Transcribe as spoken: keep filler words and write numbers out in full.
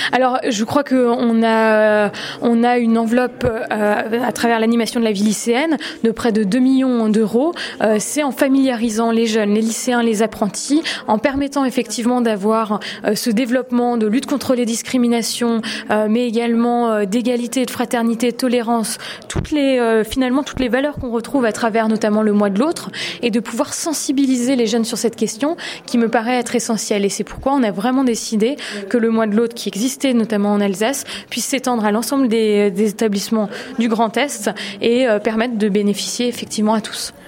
Alors, je crois qu'on a, on a une enveloppe euh, à travers l'animation de la vie lycéenne de près de deux millions d'euros. Euh, c'est en familiarisant les jeunes, les lycéens, les apprentis, en permettant effectivement d'avoir euh, ce développement de lutte contre les discriminations, euh, mais également euh, d'égalité, de fraternité, de tolérance, toutes les, euh, finalement toutes les valeurs qu'on retrouve à travers notamment le mois de l'autre, et de pouvoir sensibiliser les jeunes sur cette question qui me paraît être essentielle. Et c'est pourquoi on a vraiment décidé que le mois de l'autre, qui existait notamment en Alsace, puisse s'étendre à l'ensemble des, des établissements du Grand Est et euh, permettre de bénéficier effectivement à tous.